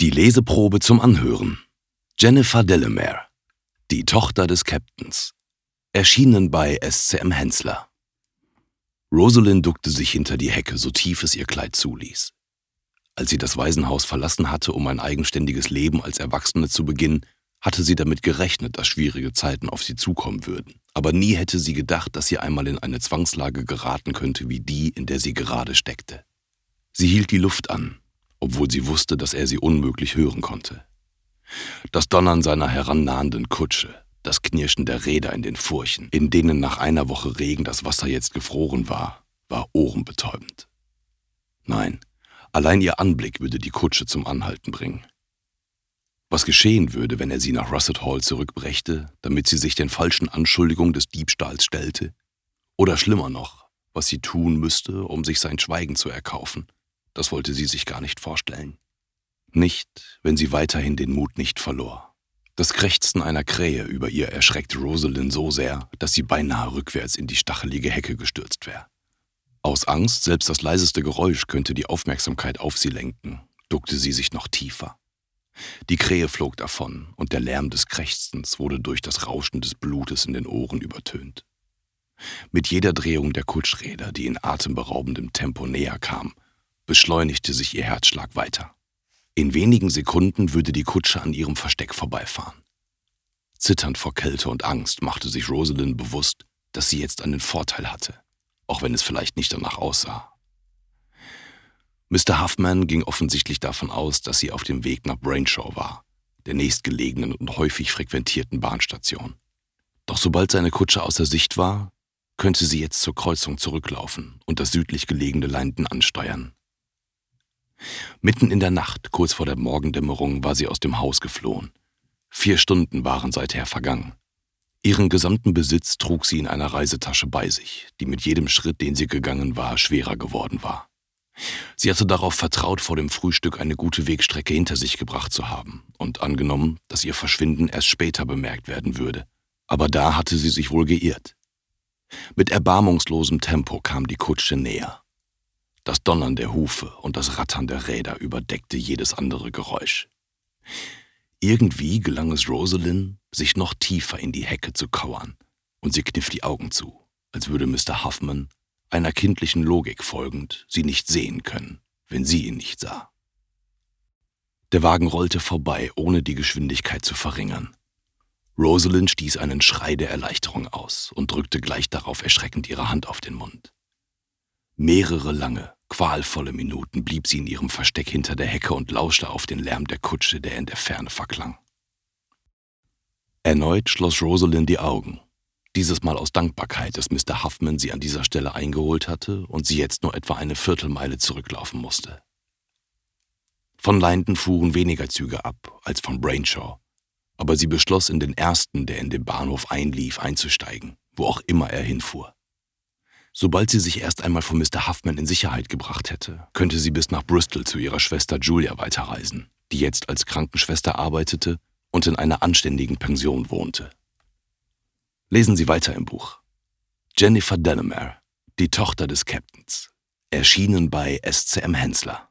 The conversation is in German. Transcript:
Die Leseprobe zum Anhören. Jennifer Delamere, die Tochter des Captains. Erschienen bei SCM Hensler. Rosalind duckte sich hinter die Hecke, so tief es ihr Kleid zuließ. Als sie das Waisenhaus verlassen hatte, um ein eigenständiges Leben als Erwachsene zu beginnen, hatte sie damit gerechnet, dass schwierige Zeiten auf sie zukommen würden. Aber nie hätte sie gedacht, dass sie einmal in eine Zwangslage geraten könnte wie die, in der sie gerade steckte. Sie hielt die Luft an, obwohl sie wusste, dass er sie unmöglich hören konnte. Das Donnern seiner herannahenden Kutsche, das Knirschen der Räder in den Furchen, in denen nach einer Woche Regen das Wasser jetzt gefroren war ohrenbetäubend. Nein, allein ihr Anblick würde die Kutsche zum Anhalten bringen. Was geschehen würde, wenn er sie nach Russet Hall zurückbrächte, damit sie sich den falschen Anschuldigungen des Diebstahls stellte? Oder schlimmer noch, was sie tun müsste, um sich sein Schweigen zu erkaufen? Das wollte sie sich gar nicht vorstellen. Nicht, wenn sie weiterhin den Mut nicht verlor. Das Krächzen einer Krähe über ihr erschreckte Rosalind so sehr, dass sie beinahe rückwärts in die stachelige Hecke gestürzt wäre. Aus Angst, selbst das leiseste Geräusch könnte die Aufmerksamkeit auf sie lenken, duckte sie sich noch tiefer. Die Krähe flog davon und der Lärm des Krächzens wurde durch das Rauschen des Blutes in den Ohren übertönt. Mit jeder Drehung der Kutschräder, die in atemberaubendem Tempo näher kam, beschleunigte sich ihr Herzschlag weiter. In wenigen Sekunden würde die Kutsche an ihrem Versteck vorbeifahren. Zitternd vor Kälte und Angst machte sich Rosalind bewusst, dass sie jetzt einen Vorteil hatte, auch wenn es vielleicht nicht danach aussah. Mr. Huffman ging offensichtlich davon aus, dass sie auf dem Weg nach Brainshaw war, der nächstgelegenen und häufig frequentierten Bahnstation. Doch sobald seine Kutsche außer Sicht war, könnte sie jetzt zur Kreuzung zurücklaufen und das südlich gelegene London ansteuern. Mitten in der Nacht, kurz vor der Morgendämmerung, war sie aus dem Haus geflohen. 4 Stunden waren seither vergangen. Ihren gesamten Besitz trug sie in einer Reisetasche bei sich, die mit jedem Schritt, den sie gegangen war, schwerer geworden war. Sie hatte darauf vertraut, vor dem Frühstück eine gute Wegstrecke hinter sich gebracht zu haben und angenommen, dass ihr Verschwinden erst später bemerkt werden würde. Aber da hatte sie sich wohl geirrt. Mit erbarmungslosem Tempo kam die Kutsche näher. Das Donnern der Hufe und das Rattern der Räder überdeckte jedes andere Geräusch. Irgendwie gelang es Rosalind, sich noch tiefer in die Hecke zu kauern, und sie kniff die Augen zu, als würde Mr. Huffman, einer kindlichen Logik folgend, sie nicht sehen können, wenn sie ihn nicht sah. Der Wagen rollte vorbei, ohne die Geschwindigkeit zu verringern. Rosalind stieß einen Schrei der Erleichterung aus und drückte gleich darauf erschreckend ihre Hand auf den Mund. Mehrere lange, qualvolle Minuten blieb sie in ihrem Versteck hinter der Hecke und lauschte auf den Lärm der Kutsche, der in der Ferne verklang. Erneut schloss Rosalind die Augen, dieses Mal aus Dankbarkeit, dass Mr. Huffman sie an dieser Stelle eingeholt hatte und sie jetzt nur etwa eine Viertelmeile zurücklaufen musste. Von London fuhren weniger Züge ab als von Brainshaw, aber sie beschloss, in den ersten, der in den Bahnhof einlief, einzusteigen, wo auch immer er hinfuhr. Sobald sie sich erst einmal von Mr. Huffman in Sicherheit gebracht hätte, könnte sie bis nach Bristol zu ihrer Schwester Julia weiterreisen, die jetzt als Krankenschwester arbeitete und in einer anständigen Pension wohnte. Lesen Sie weiter im Buch. Jennifer Delamere, die Tochter des Captains. Erschienen bei SCM Hensler.